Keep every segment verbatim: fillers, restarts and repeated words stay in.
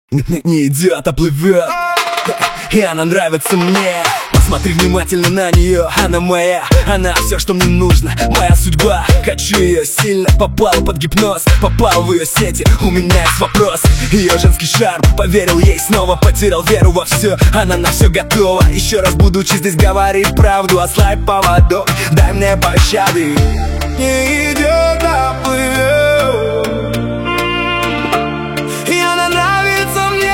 Не идет, а плывет, и она нравится мне. Посмотри внимательно на нее, она моя, она все, что мне нужно, моя судьба. Хочу ее сильно, попал под гипноз, попал в ее сети, у меня есть вопрос. Ее женский шарм, поверил ей снова, потерял веру во все, она на все готова. Еще раз будучи здесь, говори правду, ослабь поводок, дай мне пощады. Не идет, а плывет, и она нравится мне.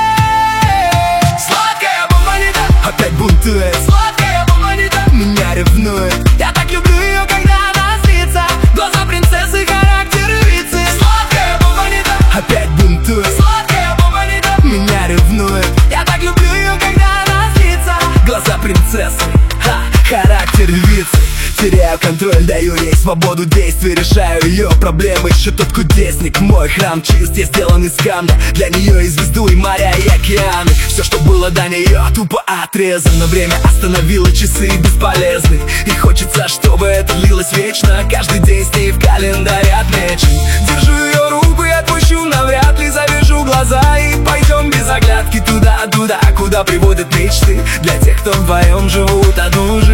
Сладкая бомбанита опять бунтует, сладкая бомбанита меня ревнует. Я так люблю ее, когда она злится, глаза принцессы, характер львицы. Сладкая бомбанита опять бунтует, сладкая бомбанита меня ревнует. Я так люблю ее, когда она злится, глаза принцессы, ха, характер львицы. Теряю контроль, даю ей свободу действий, решаю ее проблемы. Еще тот кудесник, мой храм чист, я сделан из камня. Для нее и звезду, и моря, и океаны. Все, что было до нее, тупо отрезано. Время остановило, часы бесполезны, и хочется, чтобы это длилось вечно. Каждый день с ней в календаре отмечен. Держу ее руку и отпущу, навряд ли завяжу глаза, и пойдем без оглядки туда, туда, куда приводят мечты. Для тех, кто вдвоем живут одну жизнь.